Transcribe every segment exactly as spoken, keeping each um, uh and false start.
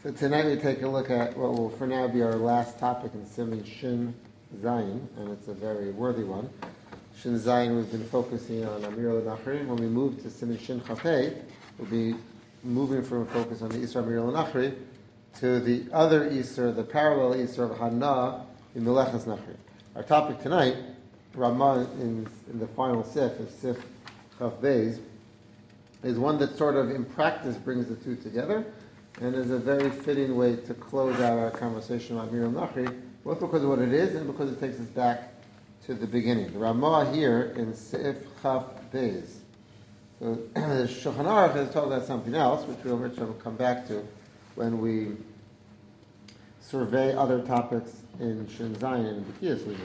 So tonight we take a look at what will for now be our last topic in Siman Shin Zayin, and it's a very worthy one. Shin Zayin, we've been focusing on Amir al-Nachri. When we move to Siman Shin Chafei, we'll be moving from a focus on the Isra Amir al-Nachri to the other Isra, the parallel Isra of Hana in Melechas Nachri. Our topic tonight, Ramah in, in the final Sif, of Sif Chaf Beis, is one that sort of in practice brings the two together, and is a very fitting way to close out our conversation about Amir al-Nachri, both because of what it is and because it takes us back to the beginning. The Ramah here in Sif Chaf Beis. So the Shulchan Aruch has talked about something else, which we'll will come back to when we survey other topics in Shin Zayin and B'kiyas we do.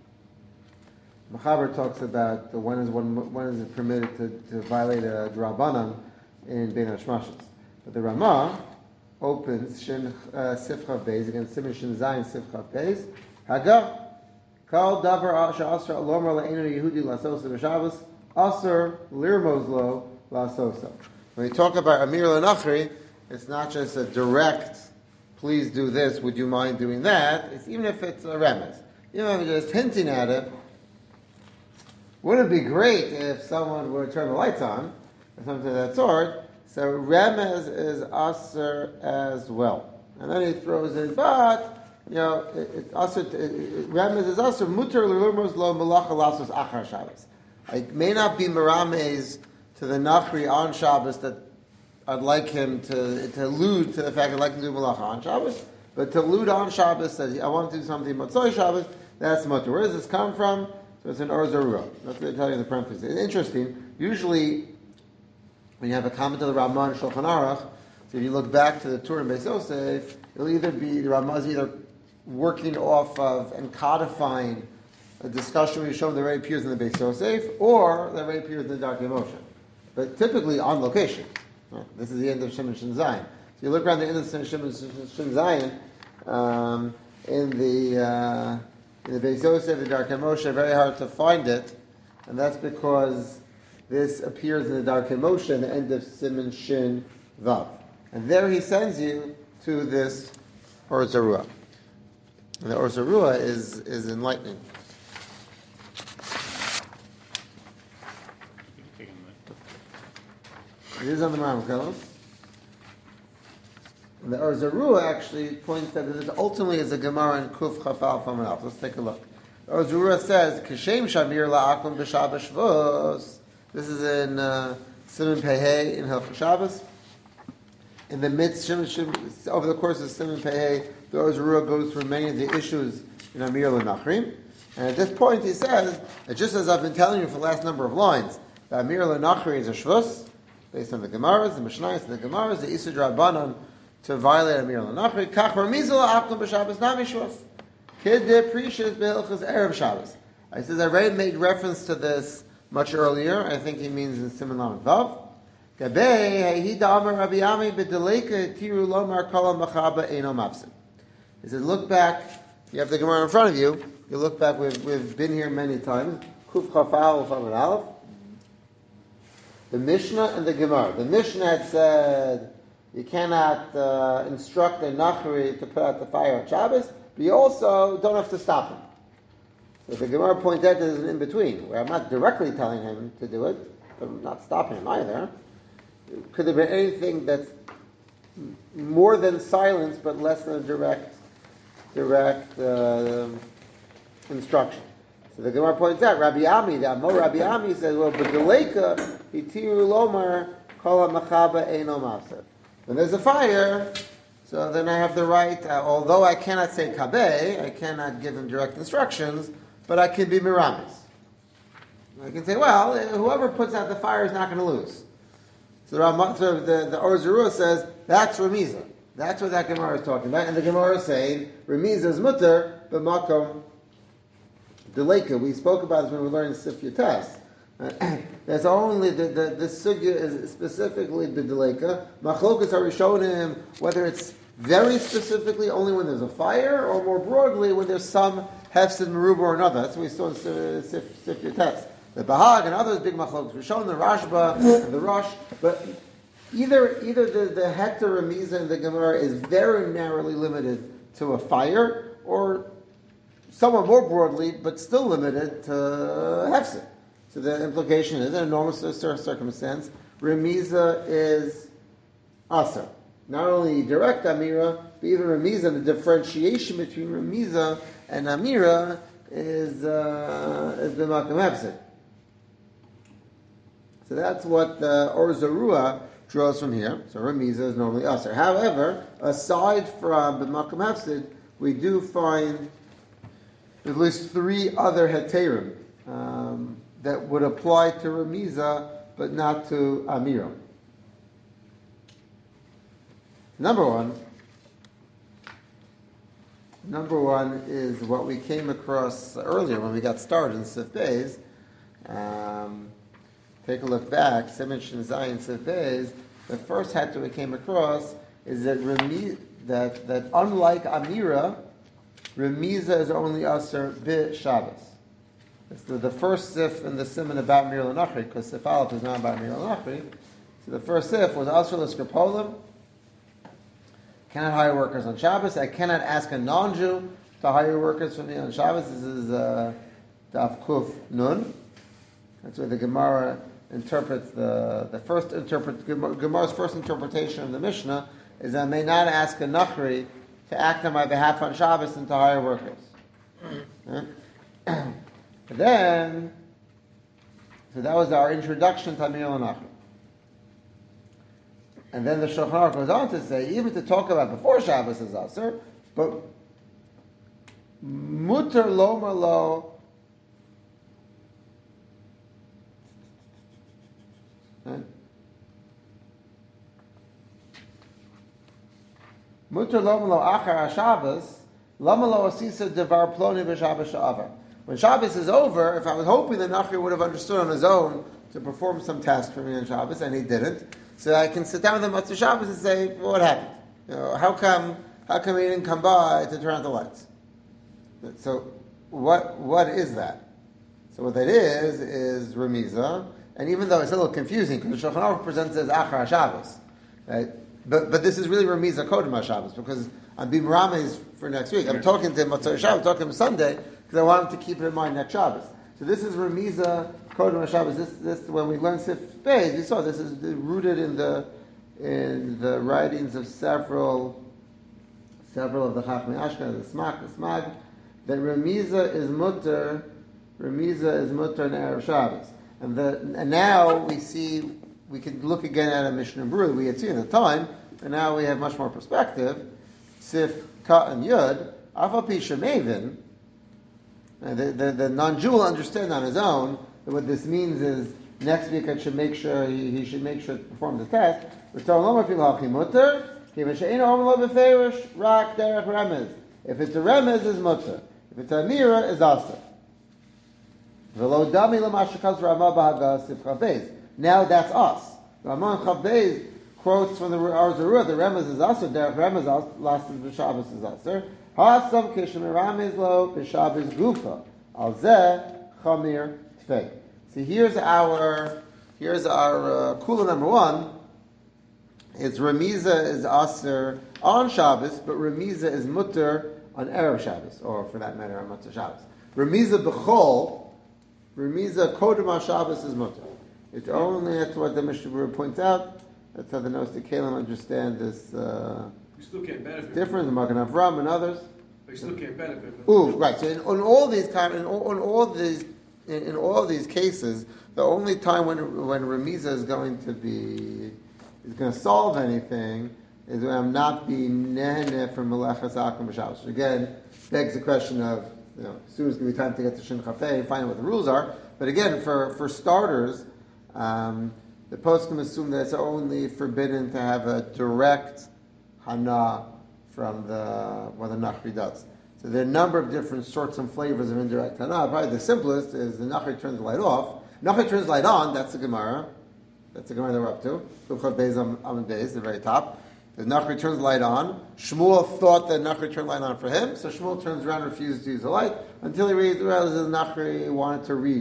Mechaber talks about the when is one when is it permitted to, to violate a drabanan in Bein Hashmashos. But the Ramah opens Shin uh, Sif Chav Beis against Siman Shin Zayin Sif Chav Beis. Hagah Kal Davar Sha'asra Alomar Le'enu Yehudi Lasosa B'Shabbos Aser Lirmozlo Lasosa. When we talk about Amir al-Nachri, it's not just a direct, please do this, would you mind doing that? It's even if it's a remez. Even if it's just hinting at it. Wouldn't it be great if someone would turn the lights on, or something of that sort? So remez is aser as well. And then he throws in, but, you know, it, it, aser, it, it, remez is aser, muter l'lurmos lo malacha lasos achar Shabbos. I may not be meramez to the Nachri on Shabbos that I'd like him to, to allude to the fact I'd like to do malacha on Shabbos, but to allude on Shabbos that I want to do something Motzoi Shabbos, that's muter. Where does this come from? So it's an Or Zarua. That's what they tell you in the parentheses. It's interesting. Usually, when you have a comment of the Ramah and Shulchan Aruch, so if you look back to the Tur and Beis Yosef, it'll either be, the Ramah is either working off of and codifying a discussion we show that already appears in the Beis Yosef, or that already appears in the Darkei Moshe. But typically on location. Right? This is the end of Siman Shin Zayin. So you look around the end of Siman Shin Zayin, um, in the... Uh, In the Beis Yosef, the Darkei Moshe, very hard to find it, and that's because this appears in the Darkei Moshe in the end of Siman Shin Vav. And there he sends you to this Or Zarua. And the Or Zarua is, is enlightening. It is on the Maram. And the Or Zarua actually points that this ultimately is a Gemara in Kuf Chafal from Alf. Let's take a look. The Or Zarua says, "Kishem Shamir la'akum b'Shabbos Shvos." This is in uh, Siman Pehei in Hilchos Shabbos. In the midst, Shim, Shim, over the course of Siman Pehei, the Or Zarua goes through many of the issues in Amir al-Nachri. And at this point, he says that just as I've been telling you for the last number of lines, that Amir al-Nachri is a Shvus, based on the Gemaras, the Mishnayos, and the Gemaras, the Isud Rabbanon, to violate Amir al-Nachri, kach ramizal akum b'Shabbos namishvos, kidde prishis be'ilchos erev Shabbos. I says I already made reference to this much earlier. I think he means in Siman Lamed Vav. Gabei hehi da'amar Rabbi Ami b'deleka tiru lomar kol machaba eino mafsid. He says, look back. You have the Gemara in front of you. You look back. We've we've been here many times. Kuf chafal ufam aleph. The Mishnah and the Gemara. The Mishnah had said you cannot uh, instruct a Nachri to put out the fire on Shabbos, but you also don't have to stop him. So the Gemara points out there's an in-between, where I'm not directly telling him to do it, but I'm not stopping him either. Could there be anything that's more than silence, but less than a direct, direct uh, instruction? So the Gemara points out, Rabbi Ami, the Amor Rabbi Ami says, well, but the Leika, Hitiru Lomar, Kol HaMachaba Eino Mafsed. When there's a fire, so then I have the right, uh, although I cannot say kabeh, I cannot give him direct instructions, but I can be miramis. I can say, well, whoever puts out the fire is not going to lose. So the, so the, the Or Zarua says, that's Remiza. That's what that Gemara is talking about. And the Gemara is saying, Remiza is mutter, but makom deleka. We spoke about this when we learned Sif Yatas. That's only the the, the sugya is specifically the deleka. Machlokas are showing him whether it's very specifically only when there's a fire, or more broadly when there's some hefsid meruba or another. That's what we saw in Sif Yatas. The Bahag and others big machlokas. We're showing the Rashba and the Rosh, but either either the, the heter remiza in the Gemara is very narrowly limited to a fire, or somewhat more broadly, but still limited to hefsek. So the implication is, in a normal circumstance, remiza is asa. Not only direct amira, but even remiza, the differentiation between remiza and amira is uh, is the makam hefsek. So that's what the Or Zarua draws from here. So remiza is normally asa. However, aside from the makam hefsek, we do find at least three other heterim um, that would apply to remiza, but not to amira. Number one, number one is what we came across earlier when we got started in Sif Beis. Um, take a look back, Siman Shin Zayin Sif Beis. The first heter we came across is that remi- that that unlike amira, remiza is only aser bi Shabbos. It's the, the first sif in the siman about Mir L'Nachri, because Sif Aleph is not about Mir L'Nachri. So the first sif was aser l'skripolim. Cannot hire workers on Shabbos. I cannot ask a non-Jew to hire workers for me on Shabbos. This is uh, Daf Kuf Nun. That's where the Gemara interprets the the first interpret Gemara's first interpretation of the Mishnah is that I may not ask a Nachri to act on my behalf on Shabbos and to hire workers. But then, so that was our introduction to Amir L'Nachri. And then the Shulchan Aruch goes on to say, even to talk about before Shabbos is Aser, but Mutter Lomer Lo, Mutter Lomer Lo Achar HaShabbos, Lomer Lo Asisa Devar Ploni B'Shabbos Sha'avar. When Shabbos is over, if I was hoping the Nachri would have understood on his own to perform some task for me on Shabbos, and he didn't, so I can sit down with him after Shabbos and say, well, what happened? You know, how come how come he didn't come by to turn on the lights? So what what is that? So what that is, is Remiza, and even though it's a little confusing, because the Shulchan Aruch presents it as Achar HaShabbos, right? But but this is really Remiza Kodem HaShabbos, because I'm being Rames for next week. I'm talking to him Motzei Shabbos, I'm talking to him Sunday, because I want him to keep it in mind next Shabbos. So this is Remiza Kodem HaShabbos. This this when we learn Sif Beis, we saw this is rooted in the in the writings of several several of the Chachmei Ashkenaz, the Smak, the Smag, that Remiza is mutter, Remiza is mutter in Erev Shabbos. And, the, and now we see, we can look again at a Mishnah Berurah we had seen at the time, and now we have much more perspective. Sif, Ka, and Yud, Afal Pi Shemevin, the, the, the non-Jew will understand on his own that what this means is next week I should make sure, he, he should make sure to perform the test. If it's a remez, is mutter. If it's a mira, is asa. Now that's us. Ramon Chavbeis quotes from the Or Zarua, the remez is asa, derech remez last of the Shabbos is asa. Ha'asam kishem ramez lo b'Shabbos gufa. Al zeh chamir tfei. See, here's our here's our uh, kula number one. It's Remiza is aser on Shabbos, but Remiza is mutter on Erev Shabbos, or for that matter, on Motzei Shabbos. Remiza b'chol, Remiza kodem HaShabbos is mutter. It's only, that's what the Mishnah Berurah points out. That's how the Nos Kalim understand this. Uh, you still can't benefit. Different, the Magen Avram and others. But you still can't benefit. Ooh, right. So in, on all these kind, in all, on all these, in, in all these cases, the only time when when Remiza is going to be is going to solve anything is when I'm not being nehene from Melechas Akum B'Shabbos. Again, begs the question of, you know, soon it's going to be time to get to Shin Chafei and find out what the rules are. But again, for, for starters, um, the poskim assume that it's only forbidden to have a direct hana from the what the Nachri does. So there are a number of different sorts and flavors of indirect hana. Probably the simplest is the Nachri turns the light off. Nachri turns the light on, that's the Gemara. That's the Gemara that we're up to. Luchot Beis Amud Beis, the very top. The Nachri turns the light on. Shmuel thought that Nachri turned the light on for him, so Shmuel turns around and refuses to use the light until he realizes the Nachri wanted to read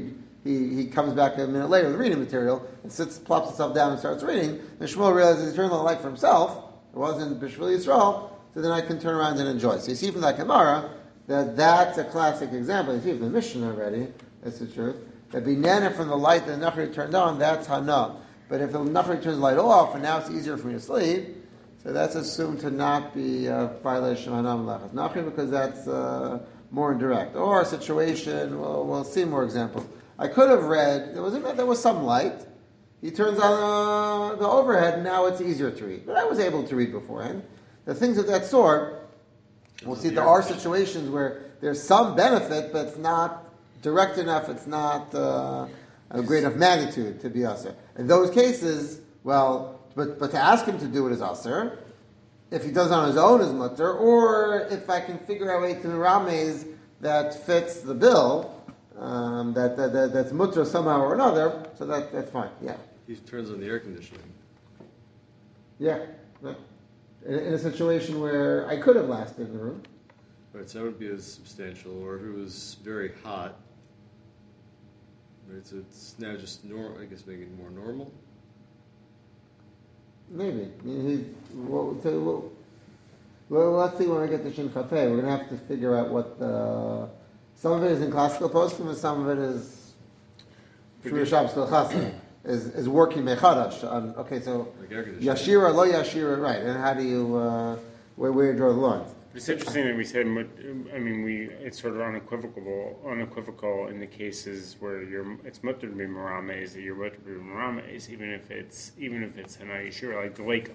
he, he comes back a minute later with reading material and sits, plops himself down and starts reading, and Shmuel realizes he turned on the light for himself. It wasn't Bishvil Yisrael, so then I can turn around and enjoy. So you see from that Gemara that that's a classic example. You see from the Mishnah already, that's the truth. That binana from the light that the Nachri turned on, that's Hana. But if the Nachri turns the light off and now it's easier for me to sleep, so that's assumed to not be a violation of Hana Melechas Nachri because that's uh, more indirect. Or a situation, well, we'll see more examples. I could have read, there was, there was some light. He turns on uh, the overhead and now it's easier to read. But I was able to read beforehand. The things of that sort, we'll see there are situations where there's some benefit, but it's not direct enough, it's not uh, a great enough magnitude to be aser. In those cases, well, but, but to ask him to do it is aser. If he does it on his own is mutter, or if I can figure out a way to mirames that fits the bill, um, that, that, that that's mutter somehow or another, so that that's fine. Yeah. He turns on the air conditioning. Yeah. In, in a situation where I could have lasted in the room. Right, so that would be as substantial, or if it was very hot. Right, so it's now just normal, I guess making it more normal. Maybe. I mean, he, well, so, well, well, let's see when we get to Shin Chafei. We're going to have to figure out what the... Some of it is in classical postum, and some of it is... Shmir Shabbos Chassan. Is, is working mechadash. On, okay, so Like air conditioning. yashira, lo yashira, right? And how do you uh, where where you draw the lines? It's interesting that we said. I mean, we it's sort of unequivocal, unequivocal in the cases where you're it's mutter to be merames, that you're mutter to be merames, even if it's even if it's hana yeshira, like deleka.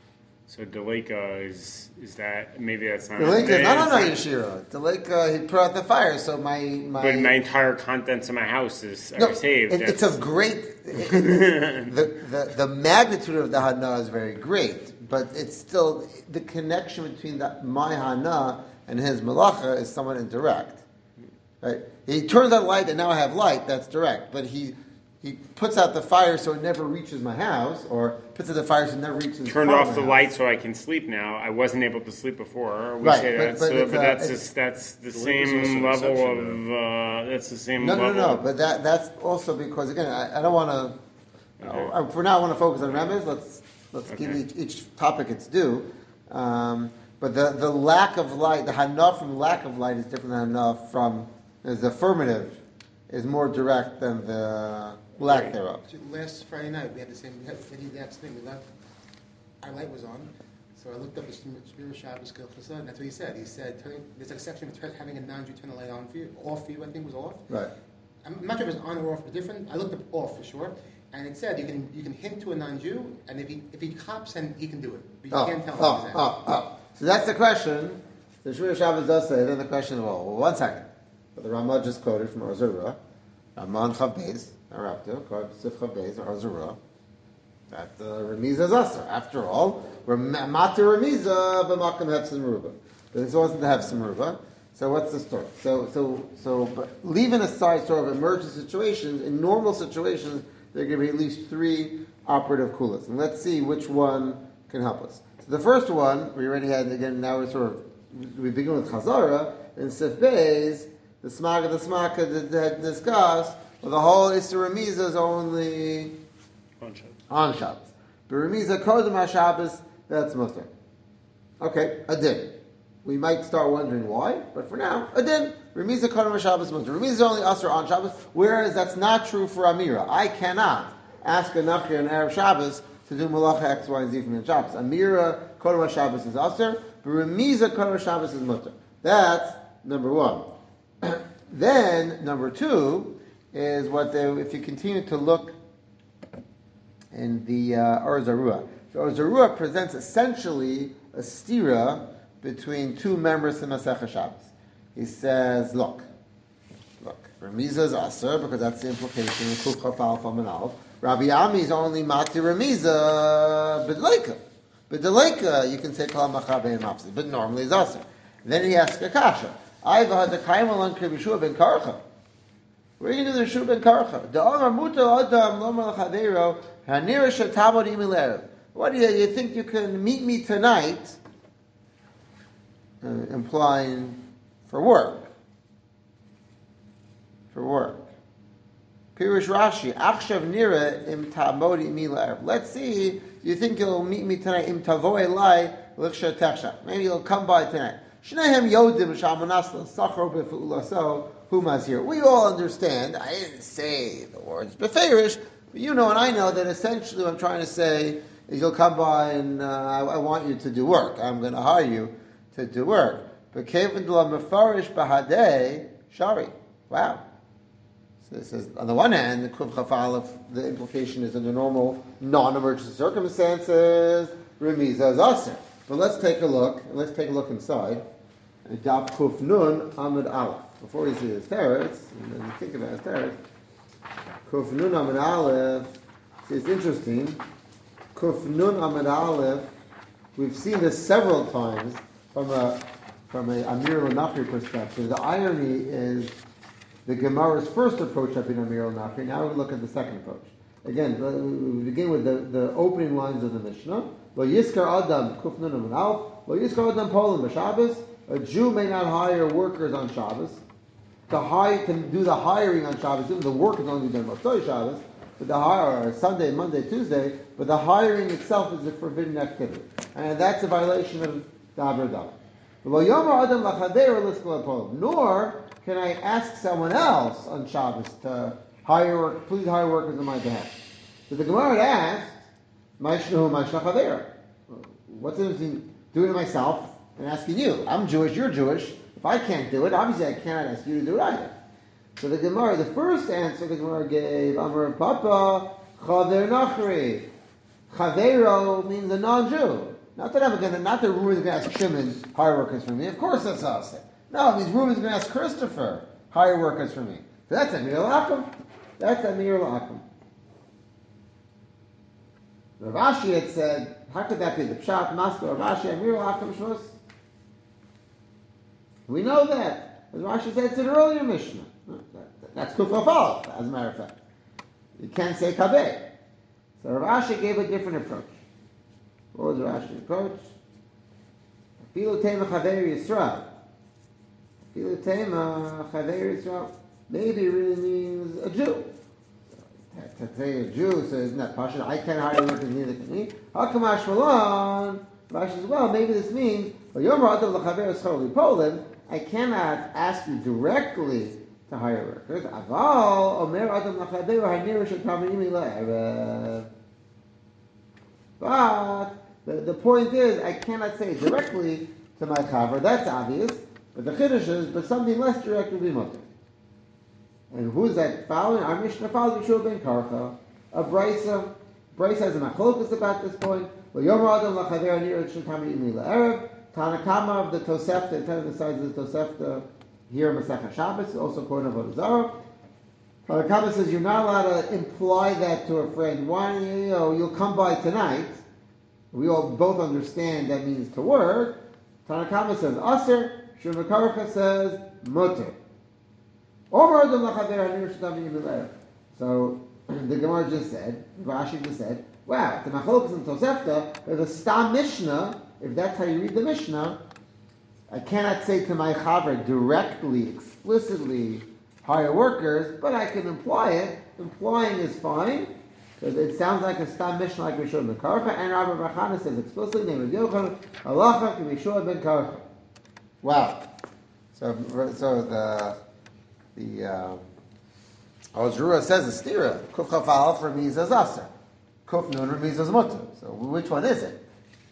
So deleka is is that maybe that's not. Deleka is not not- hana yashira. Deleka, he put out the fire, so my my. But my entire contents of my house is are no, saved. it, it's a great. It, the, the the magnitude of the hana is very great, but it's still the connection between the, my hana and his malacha is somewhat indirect. Right? He turns on light, and now I have light. That's direct, but he. He puts out the fire so it never reaches my house, or puts out the fire so it never reaches. Turned the off the light so I can sleep now. I wasn't able to sleep before. We Right, say but- that, but so, it's, but uh, that's it's- just, that's the The lake is same also level of reception, uh, that's the same No, no, level. no, no. But that that's also because again, I, I don't want to. Okay. For now, I want to focus on remedies. Let's let's give Okay. each, each topic its due. Um, but the, the lack of light, the hana from lack of light is different than hana from is affirmative, is more direct than the lack Right. thereof. Last Friday night, we had the same, we had we did the exact thing. We left, our light was on, so I looked up the Shmir Shabbos Kilchasa, and that's what he said. He said, turning, there's an exception for having a non-Jew turn the light on for you, off for you, I think was off. Right. I'm not sure if it was on or off, but different. I looked up off for sure, and it said you can you can hint to a non-Jew, and if he if he cops, then he can do it, but you Oh, can't tell him. oh, exactly. oh, oh. So that's the question. The Shmir Shabbos does say. Then the question, well, well one second. But the Ramah just quoted from Ozerua. Ramah Chav Beis, Arabta, Sif Chav Beis, or Ozerua. That the Remiza is Aser. After all, we're Mata Remiza, but Makam Hefsim Ruba. But this wasn't the Hefsim Ruba. So what's the story? So, so, so, but leaving aside sort of emergency situations, in normal situations, there are going to be at least three operative kulas. And let's see which one can help us. So the first one, we already had, again, now we're sort of, we begin with Chazara, and Sif Beis, the Smaga, the Smaka that had discussed, well, the whole Isra Remiza is only on Shabbos. But Remiza Kodem HaShabbos, that's Mutter. Okay, a din. We might start wondering why, but for now, a din. Remiza Kodem HaShabbos Mutter. Remiza is only Asr on Shabbos, whereas that's not true for Amira. I cannot ask a Nachri on Arab Shabbos to do Malacha X, Y, and Z from the Shabbos. Amira Kodem HaShabbos is Asr, but Remiza Kodem HaShabbos is Mutter. That's number one. Then, number two, is what they, if you continue to look in the uh, Or Zarua. So Or Zarua presents essentially a stira between two members of Masechah Shabbos. He says, look, look, Remiza is Aser, because that's the implication of Kuf Chaf Alpha and Aleph. Rabbi Ami is only Mati Remiza, B'Deleika. B'Deleika, you can say Kol Machabe and Mapsi, but normally it's Aser. Then he asks a kasha. I've had the Kaimal on Kribishua ben Karcha. Where are you going to do the Shua ben Karcha? The Omar Muta Adam Lomar L'Chaveiro Hanira Shatabod Imilerev. What do you, you think you can meet me tonight? Uh, implying for work. For work. Pirush Rashi, Achshav Nira im Ta'amodi mi la'erev. Let's see, you think you'll meet me tonight, im tavo elai l'chsha techsha. Maybe you'll come by tonight. Shnehem yodim sh'amanas l'sachar b'fu'ulaso humas here. We all understand, I didn't say the words beferish, but you know and I know that essentially what I'm trying to say is you'll come by and uh, I, I want you to do work. I'm going to hire you to do work. But kevin la mefarish bahadei shari. Wow. So it says, on the one hand, the Kuv Chaf Aleph, the implication is under normal, non-emergency circumstances, Remiza is Aser. But let's take a look, and let's take a look inside. And Daf Kuf Nun Amud Aleph. Before we see his teretz, and then think about his teretz, Kuf Nun Amud Aleph, see, it's interesting. Kuf Nun Amud Aleph, we've seen this several times from a from a Amir al-Nafri perspective. The irony is the Gemara's first approach had been Amir al-Nafri. Now we look at the second approach. Again, we begin with the, the opening lines of the Mishnah. Lo yiskar adam kuf nun amud aleph. Lo yiskar adam polim b'Shabbos. A Jew may not hire workers on Shabbos. To hire, to do the hiring on Shabbos, even the work is only done Motzei Shabbos, but the hire, or Sunday, Monday, Tuesday, but the hiring itself is a forbidden activity. And that's a violation of Daber Dam. Lo yomer adam lachader liskal polim. Nor can I ask someone else on Shabbos to hire work, please hire workers on my behalf? So the Gemara asked, Maishnahu Maishnachavera. What's the difference between doing it myself and asking you? I'm Jewish, you're Jewish. If I can't do it, obviously I cannot ask you to do it either. So the Gemara, the first answer the Gemara gave, Amar Papa, Chaver Nachri. Chavero means a non-Jew. Not that I'm going to, not that Reuben's going to ask Shimon, hire workers for me. Of course that's us. No, it means Reuben's going to ask Christopher, hire workers for me. So that's Amir L'Akum. That's Amir L'Akum. Rav Ashi had said, how could that be? The Pshat, Master, Rav Ashi, Amir L'Akum Shvus? We know that. As Rav Ashi said, it's an earlier Mishnah. That's Kuf Aleph, as a matter of fact. You can't say Kabeh. So Rav Ashi gave a different approach. What was Rav Ashi's approach? Afilu Tema Chaver Yisrael. Afilu Tema Chaver Yisrael. Maybe it really means a Jew. To say a Jew, so isn't that Pasha? I can't hire workers, neither can he. Hakamash Malon. Rav Ashi says, well, maybe this means, I cannot ask you directly to hire workers. But the, the point is, I cannot say directly to my chaver. That's obvious. But the chiddush is, but something less direct would be mutter. And who's that following? Our Mishnah follows Yeshua ben Karcha, a Brisa. Brisa has a machlokus about this point. Tanakama of the Tosefta, ten of the sides of the Tosefta, here in Masechah Shabbos, also quoted Avodah Zarah. Tanakama says you're not allowed to imply that to a friend. Why, you know, you'll come by tonight. We all both understand that means to work. Tanakama says Aser, Shulchan Aruch says Mutter. So the Gemara just said, Rashi just said, wow, the Machlokas and Tosefta, there's a Stam Mishnah. If that's how you read the Mishnah, I cannot say to my chaver directly, explicitly, hire workers, but I can imply it. Implying is fine, because it sounds like a Stam Mishnah like we showed in the Karcha, and Rabbi Bachana says explicitly, name of Yochanan, Halacha can be showed ben Karcha. Wow. So, so the the um, Ozrua says the stira. Kuf Chaf Aleph Remiz as Aser. Kuf Nun Remiz as Mutter. So which one is it?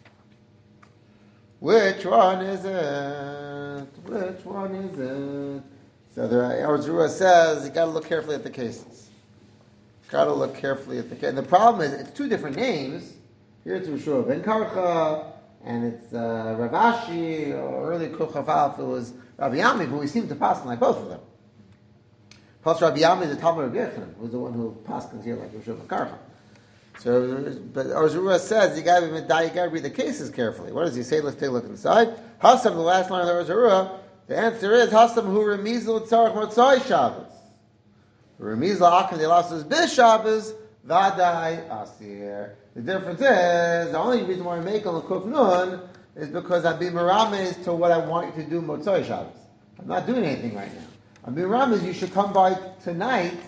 Which one is it? Which one is it? So the Ozrua says you got to look carefully at the cases. Got to look carefully at the case. And the problem is it's two different names. Here it's Yeshua ben Karcha, and it's uh, Rav Ashi, or early Kuf Chaf Aleph it was Rabbi Yami, but we seem to pass like both of them. Plus Rabbi Yami, the Talmud of Yechon, was the one who paskins here like Yeshua ben Karcha. So, but Arzura says you got to you got to read the cases carefully. What does he say? Let's take a look inside. Hasam, the last line of Arzura. The answer is Hasam who remizl tzarich motzai Shabbos. Remizl akim the last is bis Shabbos vadai asir. The difference is the only reason why I make on the kuf nun is because I'm being merames to what I want you to do motzai Shabbos. I'm not doing anything right now. I'm being merames. You should come by tonight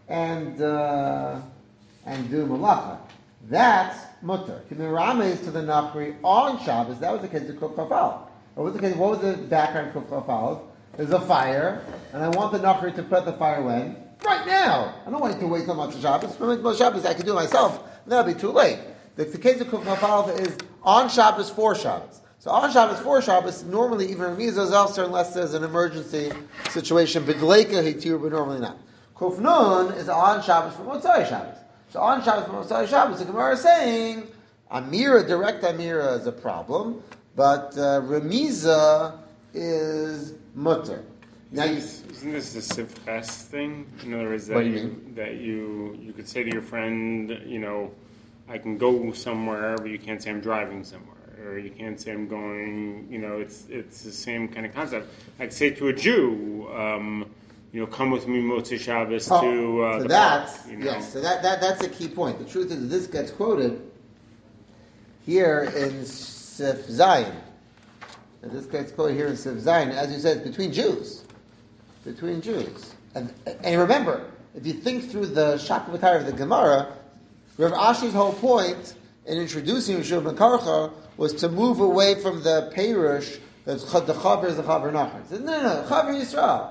and uh, and do malacha. That's mutter. Kimirames to the nachri on Shabbos. That was the case of Kuf Chafal. What was the case? What was the background of Kuf Chafal? There's a fire, and I want the nachri to put the fire when right now. I don't want to wait till Motzei Shabbos. For Motzei Shabbos, I can do it myself. That'll be too late. The, the case of Kuf Chafal is on Shabbos for Shabbos. So on Shabbos for Shabbos, normally even Ramizah is also unless there's an emergency situation. B'dleika hitir, but normally not. Kuf Nun is on Shabbos for Motzei Shabbos. So on Shabbos for Motzei Shabbos, the Gemara is saying Amira, direct Amira is a problem, but uh, Ramizah is mutter. Now, you, isn't this the sivches thing? In other words, that What do you you, mean? that you you could say to your friend, you know, I can go somewhere, but you can't say I'm driving somewhere, or you can't say I'm going. You know, it's it's the same kind of concept. I could say to a Jew, um, you know, come with me Motzei Shabbos oh, to uh, so the that's park, you know? yes. So that, that that's a key point. The truth is, this gets quoted here in Sif Zayin. And this gets quoted here in Sif Zayin, as you said, between Jews. Between Jews. And and remember, if you think through the Shakavatari of the Gemara, Rav Ashi's whole point in introducing Yeshua ben Karcha was to move away from the Perush that the Chaver is the Chaver Nachman. He said, no, no, no, Chaver Yisrael.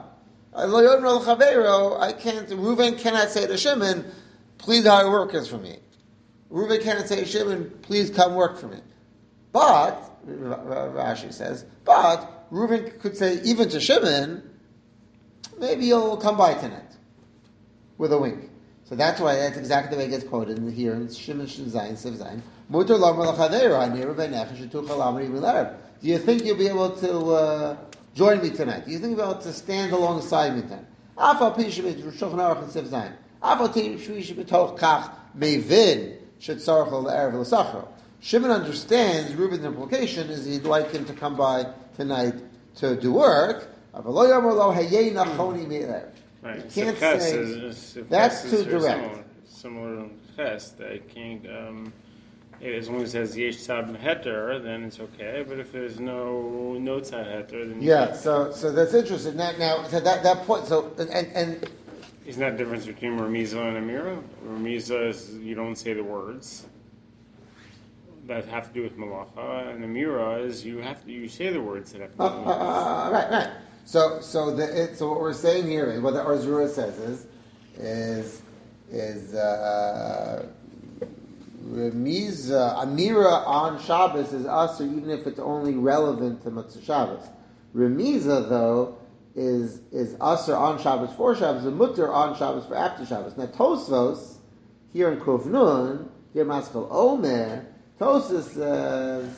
I can't, Reuven cannot say to Shimon, please hire workers for me. Reuven cannot say to Shimon, please come work for me. But, Rashi says, but Reuven could say even to Shimon, maybe you'll come by tonight, with a wink. So that's why that's exactly the way it gets quoted in here in Shimon Shin Zayin Siv Zayin. Mutar lamar l'chaveira nira b'nefesh shetuchal amri v'lerev. Do you think you'll be able to uh, join me tonight? Do you think you'll be able to stand alongside me tonight? Afal pi shemit Shulchan Aruch and Siv Zayin. Afal pi shemit b'toch kach mevin shetzarchol l'erev l'sachro. Shimon understands Reuben's implication is he'd like him to come by tonight to do work. Aval lo yamar lo hayei nachoni me'erev. Right. You can't Sivches say is, Sivches that's is too very direct. Similar, similar to ches. They can't. Um, as long as it says yesh tzad heter, then it's okay. But if there's no no tzad heter, then you Yeah, can't. so so that's interesting. Now, now so that that point. So and and Isn't that the difference between Ramiza and Amira? Ramiza is you don't say the words that have to do with malacha, and Amira is you have to you say the words that have to do uh, with uh, malacha. uh, right, right. So so the it, so what we're saying here is what the Arzura says is is is uh, Remiza Amira on Shabbos is usher even if it's only relevant to Motzei Shabbos. Remiza though is is usher on Shabbos for Shabbos and mutter on Shabbos for after Shabbos. Now Tosfos here in Kuf Nun here Maskal Omer Tosfos says.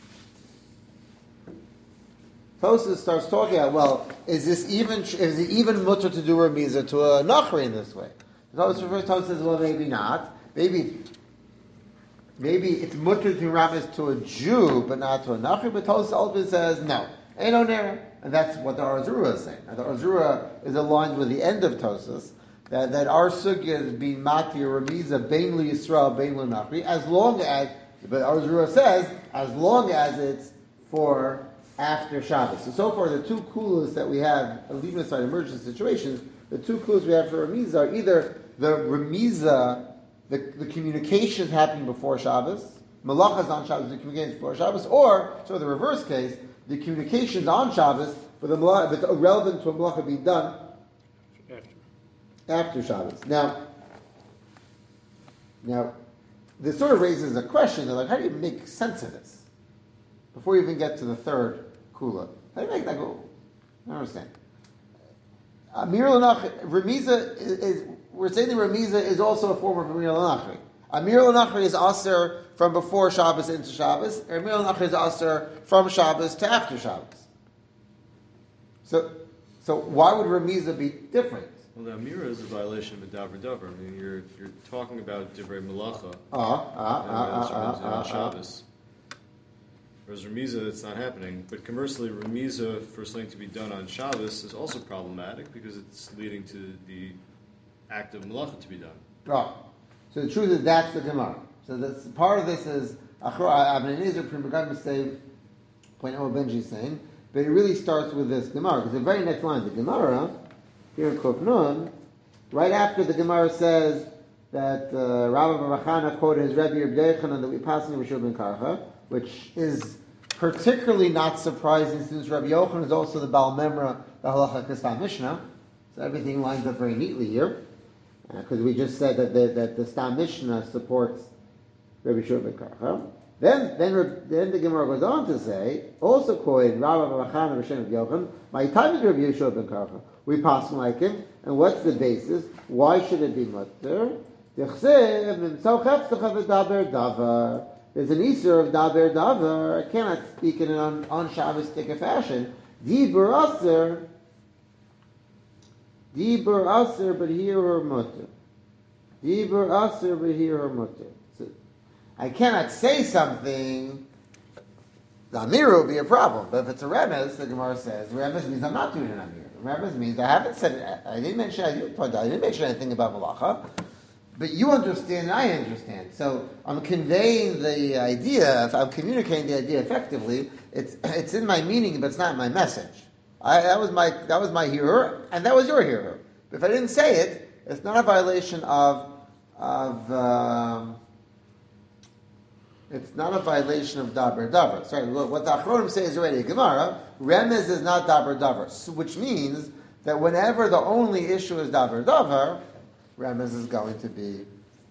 Tosfos starts talking about, well, is this even is it even mutter to do Remiza to a Nachri in this way? Tosfos Tosfos says, well, maybe not. Maybe maybe it's mutter to Ramiz to a Jew, but not to a Nachri. But Tosfos ultimately says, no, ain't no nera. And that's what the Arzura is saying. And the Arzura is aligned with the end of Tosfos, that, that our sugya is being mati or Remiza, bein li Yisrael, bein li Nachri, as long as, but Arzura says, as long as it's for after Shabbos. So, so far, the two kulas that we have, leaving aside emergency situations, the two kulas we have for Remiza are either the Remiza, the, the communications happening before Shabbos, Malachas on Shabbos, the communications before Shabbos, or, so the reverse case, the communications on Shabbos, but the malach, but relevant to a Malacha being done After. after Shabbos. Now, now, this sort of raises a question, like, how do you make sense of this? Before you even get to the third kula. How do you make that go? I don't understand. Amir Lanachri, Remiza is, is, we're saying that Remiza is also a form of Amir Lanachri. Amir Lanachri is aser from before Shabbos into Shabbos, and Amir Lanachri is aser from Shabbos to after Shabbos. So, so why would Remiza be different? Well, the Amira is a violation of a davar davar. I mean, you're you're talking about divrei malacha Ah, ah, ah, and ah, that's ah, Remiza ah, on ah. Shabbos. Whereas Remiza, that's not happening. But conversely, Remiza for something to be done on Shabbos is also problematic because it's leading to the act of malacha to be done. Oh. So the truth is that's the Gemara. So that's, part of this is Abnenezer Primagad say point out what Benji is saying, but it really starts with this Gemara because the very next line, the Gemara here in Kuf Nun right after the Gemara says that uh, Rabbi Barachana quoted his Rebbe Reb Yochanan that we pass in Rishon ben Karcha, which is particularly not surprising since Rabbi Yochanan is also the Baal Memra, the Halacha Kastam Mishnah. So everything lines up very neatly here, because uh, we just said that the, that the Stam Mishnah supports Rabbi Shua ben Karcha. Then, then, then the Gemara goes on to say, also quoted Rabbi Barachana Rishon ben Yochanan, my time is Rabbi Shua ben Karcha. We pass like him, and what's the basis? Why should it be mutter? There's an Isur of Daber Davar. I cannot speak in an on Shabbos-tika fashion. Dibur Aser, Dibur Aser, but here or mutter. Dibur Aser, but here or mutter. So, I cannot say something. The Amir will be a problem, but if it's a Remez, the Gemara says, Remez means I'm not doing an Amir. Remez means I haven't said it. I didn't mention. I didn't point out. I didn't mention anything about Malacha. But you understand and I understand. So I'm conveying the idea, if I'm communicating the idea effectively, it's it's in my meaning, but it's not in my message. I, that was my that was my hearer, and that was your hearer. But if I didn't say it, it's not a violation of of um, it's not a violation of daber davar. Sorry, what the Achronim say is already a Gemara. Remez is not daber davar, so, which means that whenever the only issue is daber davar, Remez is going to be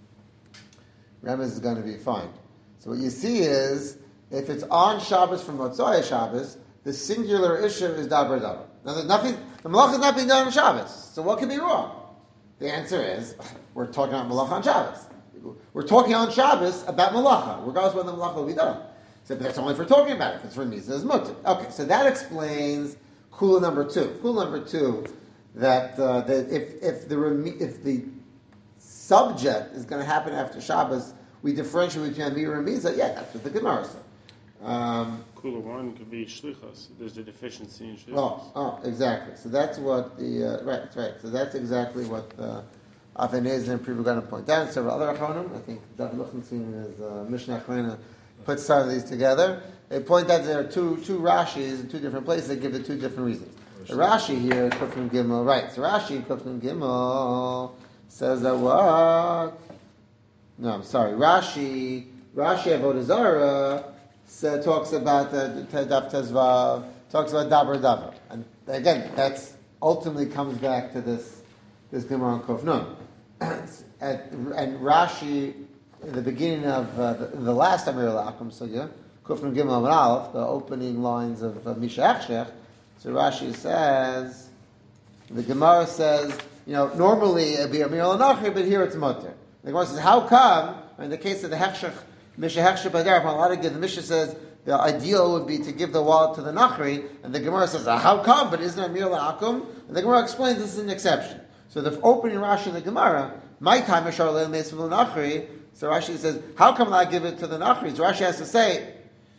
Remez is going to be fine. So what you see is, if it's on Shabbos from Motzai Shabbos, the singular issue is daber davar. Now there's nothing, the malach is not being done on Shabbos. So what could be wrong? The answer is, we're talking about malach on Shabbos. We're talking on Shabbos about malacha, regardless of when the malacha will be done. So but that's only if we're talking about it. If it's for Misa, it's mutter. Okay, so that explains kula number two. Kula number two, that uh, that if if the if the subject is going to happen after Shabbos, we differentiate between Amir and Misa. Yeah, that's what the Gemara said. Um, Kula one could be shlichus. There's a deficiency in shlichus. oh, oh, exactly. So that's what the uh, right, that's right. So that's exactly what uh, Avenez and people are going to point out. And several other Achronim, I think David Luchenstein in his uh, Mishnah Achrona put some of these together. They point out there are two two Rashis in two different places. They give the two different reasons. The Rashi here is Kufrim Gimel, right? So Rashi Kufrim Gimel says that what? No, I'm sorry. Rashi Rashi Avodah Zarah said talks about the Daf Tezvav, talks about Daber Daber, and again that's ultimately comes back to this this Gemara on Kuf Nun. And Rashi in the beginning of uh, the, the last Amir L'Akum Sugya, Kuf Nun Gimel and Aleph, the opening lines of uh, Misha Echshech. So Rashi says, the Gemara says, you know, normally it'd be Amir L'Nachri, but here it's Mutter. The Gemara says, how come, in the case of the Hechshech, Misha Hechshech Badar, a lot of the Misha says, the ideal would be to give the wallet to the Nachri, and the Gemara says, how come, but isn't Amir L'Akum? And the Gemara explains this is an exception. So the opening Rashi in the Gemara, my time is Shar Leil Meis L'Nachri, so Rashi says, how come I give it to the Nachri? So Rashi has to say,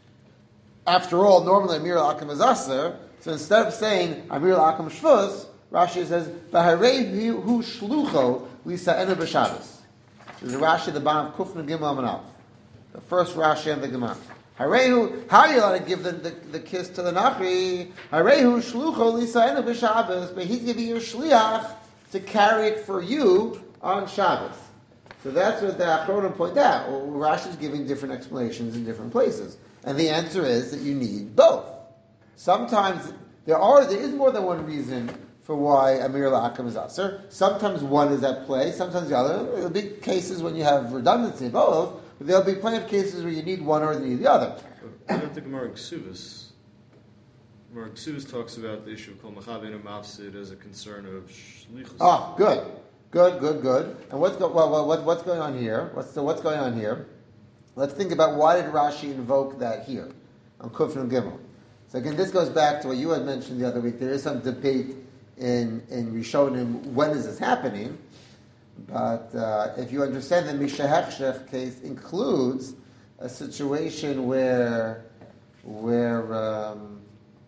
after all, normally Amir L'Akum is Aser, so instead of saying Amir L'Akum Shvus, Rashi says V'harei hu shlucho lisa'enu b'Shabbos. This is Rashi the bottom of Kufn Gimel Amanav, the first Rashi in the Gemara. Harehu, how are you allowed to give the, the, the kiss to the Nachri? Harehu shlucho lisa'enu b'Shabbos, but he's giving you a shliach to carry it for you on Shabbos. So that's what the Achronim point out. Well, Rashi is giving different explanations in different places, and the answer is that you need both. Sometimes there are there is more than one reason for why Amir L'Akum is Aser. Sometimes one is at play, sometimes the other. There'll be cases when you have redundancy in both, but there'll be plenty of cases where you need one or you need the other. What about the Gemara Ksuvas? Gemara Ksuvas talks about the issue of Kol Machavin and Mafsid as a concern of Shlichus. Ah, good, good, good, good. And what's go, well, well, what, what's going on here? What's the, what's going on here? Let's think about why did Rashi invoke that here on Kuf Nun Gimel. So again, this goes back to what you had mentioned the other week. There is some debate in in Rishonim when is this happening, but uh, if you understand the Misha Hechshech case includes a situation where where um,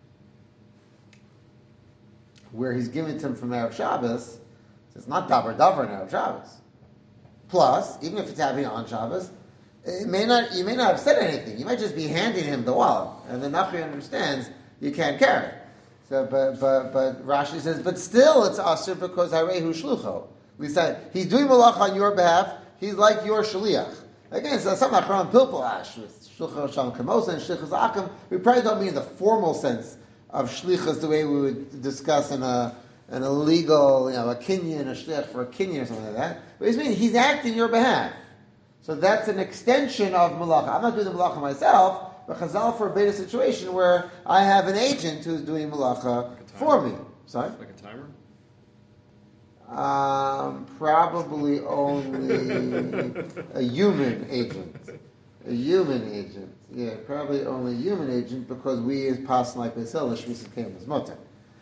where he's giving to him from Erev Shabbos, so it's not Daber Davar in Erev Shabbos. Plus, even if it's happening on Shabbos, it may not, you may not have said anything. You might just be handing him the wallet, and the Nachri understands you can't carry it. So, but but but Rashi says, but still it's Asr because Harehu Shlucho. We said he's doing malacha on your behalf. He's like your shaliach. Again, so some achron pilpelash with shlichus sham kamosa and shlichus akum. We probably don't mean the formal sense of shlichus the way we would discuss in a in a legal, you know, a kinyan, a shlich for a kinyan or something like that. But he's meaning he's acting on your behalf. So that's an extension of malacha. I'm not doing the malacha myself, but Chazal forbade a situation where I have an agent who's doing malacha for me. Sorry? Like a timer? Um, probably only a human agent. A human agent. Yeah, probably only a human agent because we as pass like Beisel, the Shmisas came as Motem.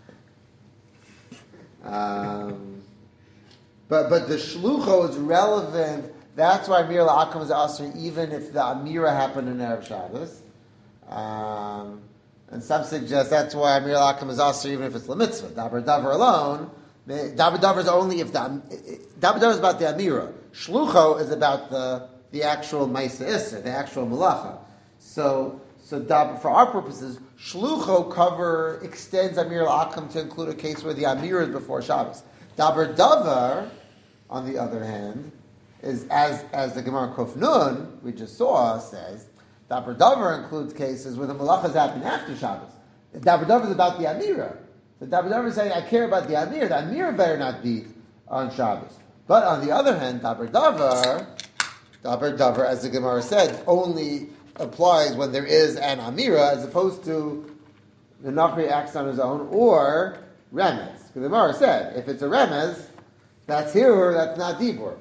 Um, but, but the Shlucho is relevant. That's why Amir La'akam is Asr even if the Amira happened in Erev Shabbos. Um, and some suggest that's why Amir La'akam is Asr even if it's Lamitzvah. Dabar Davar alone. Dabar Davar is only if the Dabar Davar is about the Amira. Shlucho is about the the actual Maisa Isser, the actual Malacha. So so Dabar, for our purposes, Shlucho cover extends Amir La'akam to include a case where the Amira is before Shabbos. Dabar Davar, on the other hand, is as as the Gemara Kof Nun we just saw says, Dabar Davar includes cases where the Malacha is happening after Shabbos. Dabar Davar is about the Amira. The Dabar Davar is saying, I care about the Amir. The Amir better not be on Shabbos. But on the other hand, Dabar Davar, Dabar Davar, as the Gemara said, only applies when there is an Amira, as opposed to the Nachri acts on his own, or Remez. Because the Gemara said, if it's a Remez, that's here, that's not Dibur.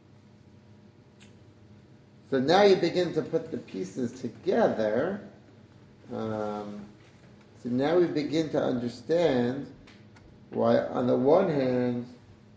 So now you begin to put the pieces together. Um, So now we begin to understand why, on the one hand,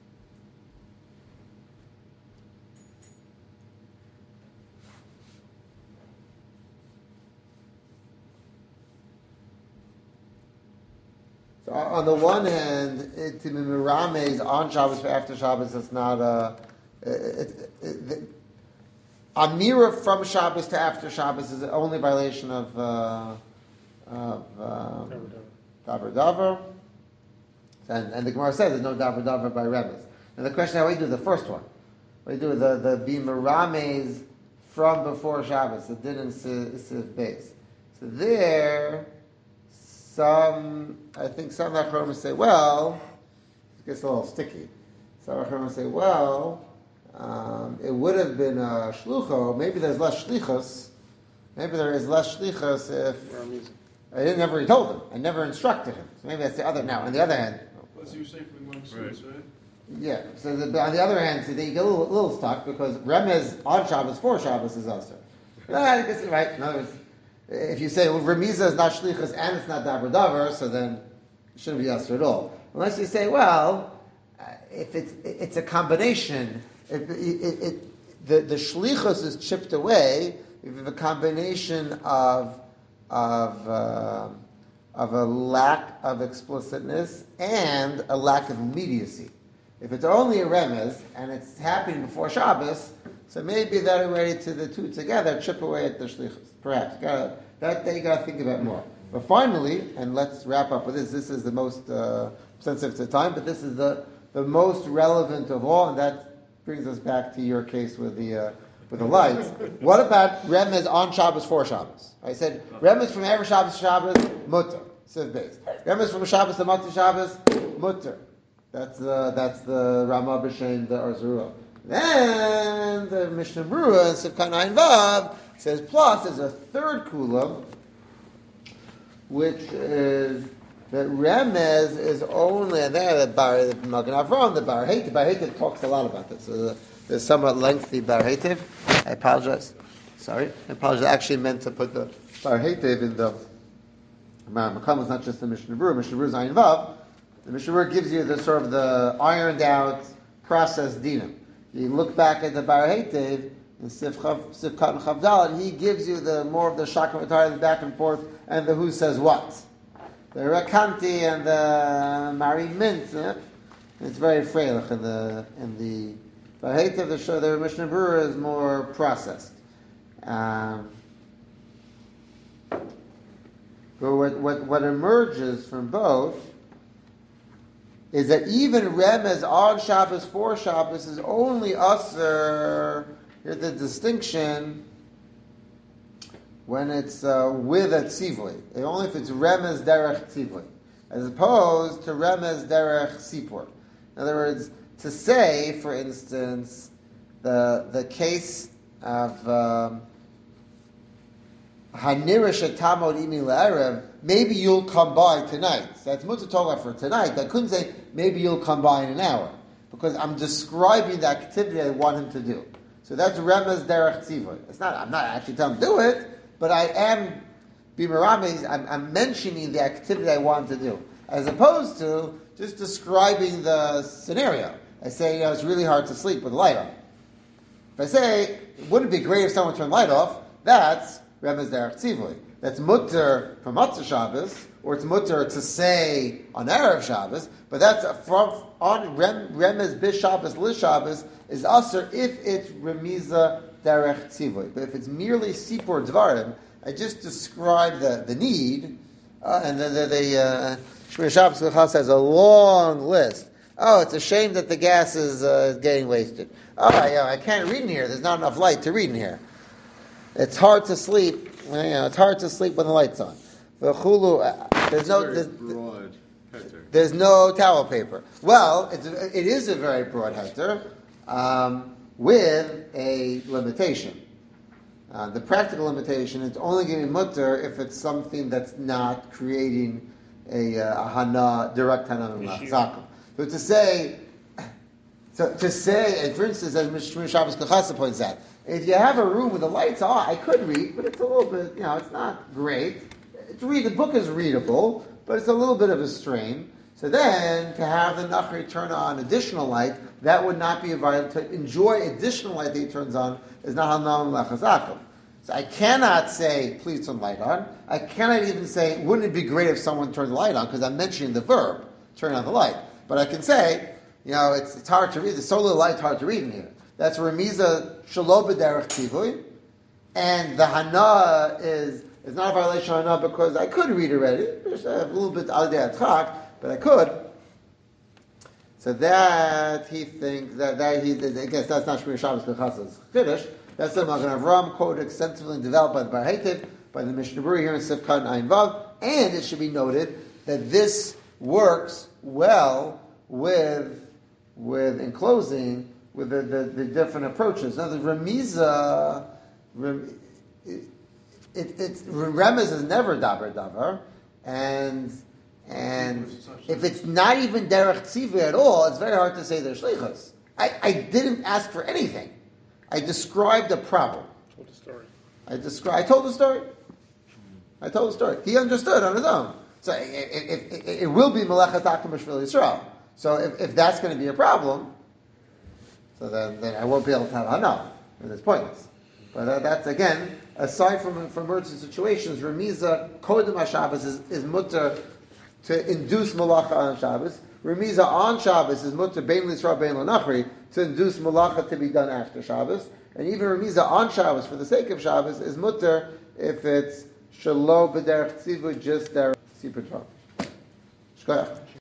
so on the one hand, it, to be Mirames on Shabbos for after Shabbos, it's not a. It, it, it, Amira from Shabbos to after Shabbos is the only violation of. Uh, of um, Dabar Davar. And, and the Gemara says there's no Dabar Davar by Rebbe's. And the question, how do we do the first one? We do the, the Bimarames from before Shabbos, the Din and Siv base. So there, some, I think some Achronim say, well, it gets a little sticky. Some Achronim say, well, um, it would have been a Shlucho, maybe there's less Shlichus, maybe there is less Shlichus if. I didn't never told him. I never instructed him. So maybe that's the other. Now, on the other hand, That's what you say for the one students, right? yeah. So the, on the other hand, so they get a little, little stuck because Remez on Shabbos for Shabbos is also. I guess you're right. In other words, if you say well, Remiza is not shlichus and it's not davar davar, so then it shouldn't be usher at all. Unless you say, well, uh, if it's it's a combination, if it, it, it, the the shlichus is chipped away, if you have a combination of of uh, of a lack of explicitness and a lack of immediacy. If it's only a remez and it's happening before Shabbos, so maybe that already to the two together chip away at the shlichus. Perhaps gotta, that that you got to think about more. But finally, and let's wrap up with this. This is the most uh, sensitive to time, but this is the the most relevant of all, and that brings us back to your case with the. Uh, with the lights. What about remez on Shabbos for Shabbos? I said remez from every Shabbos to Shabbos, mutter. Siv base. Remez from Shabbos to Motzei Shabbos, mutter. That's the that's the Rama B'Shem the Arzurah. Then the Mishnah Berurah and Sivkan Ayin Vav says plus there's a third kula, which is that remez is only and there the bar the Magen Avraham the bar Heitev. Bar Heitev talks a lot about this. So the, There's somewhat lengthy Bar Heitev. I apologize. Sorry. I apologize. I actually meant to put the Bar Heitev in the Makam is not just the Mishnah Berurah. Mishnah Berurah is Ayin Vav. The Mishnah Berurah gives you the sort of the ironed out process dinam. You look back at the Bar Heitev in Sif Kat and Chavdal, and he gives you the more of the Shakam Atari, the back and forth, and the who says what. The Rakanti and the Mari Mint. Eh? It's very freilich in the in the But Heitev, the show, the Mishnah Berurah is more processed. Um, but what, what, what emerges from both is that even remez on Shabbos for Shabbos is only usher. Here's the distinction when it's uh, with a tzivui. Only if it's remez derech tzivui, as opposed to remez derech sipur. In other words, to say, for instance, the the case of um, hanirish etamod imi le'erev, maybe you'll come by tonight. So that's mutter Torah for tonight. I couldn't say maybe you'll come by in an hour, because I'm describing the activity I want him to do. So that's remez derech tzivui. It's not. I'm not actually telling him to do it, but I am b'merames. I'm, I'm mentioning the activity I want him to do, as opposed to just describing the scenario. I say, you know, it's really hard to sleep with the light on. If I say, wouldn't it be great if someone turned the light off? That's remez derech tzivui. That's mutter from Matzah Shabbos, or it's mutter to say on Erev Shabbos, but that's from on rem, remez bis Shabbos lis Shabbos is usher if it's remiza derech tzivui. But if it's merely sipur dvarim, I just describe the, the need, uh, and then the, the uh, Shmir Shabbos L'chas has a long list. Oh, it's a shame that the gas is uh, getting wasted. Oh, I, I can't read in here. There's not enough light to read in here. It's hard to sleep. You know, it's hard to sleep when the light's on. V'chulu, there's no there's, broad heter. there's no towel paper. Well, it's a, it is a very broad heter um, with a limitation. Uh, the practical limitation, it's only giving mutter if it's something that's not creating a, uh, a hana, direct hana zakum. So to say, so to say, and for instance, as Mishmir Shabbos Kachasa points out, if you have a room with the lights on, I could read, but it's a little bit, you know, it's not great. To read, the book is readable, but it's a little bit of a strain. So then, to have the Nachri turn on additional light, that would not be a violent, to enjoy additional light that he turns on is not hanam lechazakum. So I cannot say, please turn the light on. I cannot even say, wouldn't it be great if someone turned the light on, because I'm mentioning the verb, turn on the light. But I can say, you know, it's, it's hard to read, there's so little light, it's hard to read in here. That's remiza shelo b'derech tzivui, and the hana is is not a violation of hana because I could read already. Just a little bit al de'atzchak, but I could. So that he thinks that that he I guess that's not Shmir Shabbos Kachas's Kiddush. That's the Magen Avram quoted extensively and developed by the Bar Heitev, by the Mishnah Berurah here in Sifkat Ayin Vav, and it should be noted that this works well with with in closing. With the, the, the different approaches. Now, the remiza, rem, it, it, it's remez is never davar davar, and and if it's not even derech tzivui at all, it's very hard to say they're shlichus. I, I didn't ask for anything. I described a problem. Told the story. I described. I told the story. I told the story. He understood on his own. So it, it, it, it will be melechat akum b'shvil Yisrael. So if, if that's going to be a problem, so then, then I won't be able to have hana, and it's pointless. But uh, that's again, aside from from emergency situations, remiza kodem haShabbos is, is mutter to induce malacha on Shabbos. Remiza on Shabbos is mutter bein l'Yisrael bein l'Nachri to induce malacha to be done after Shabbos, and even remiza on Shabbos for the sake of Shabbos is mutter if it's shelo b'derech tzivui just derech sipur. Shkoyach.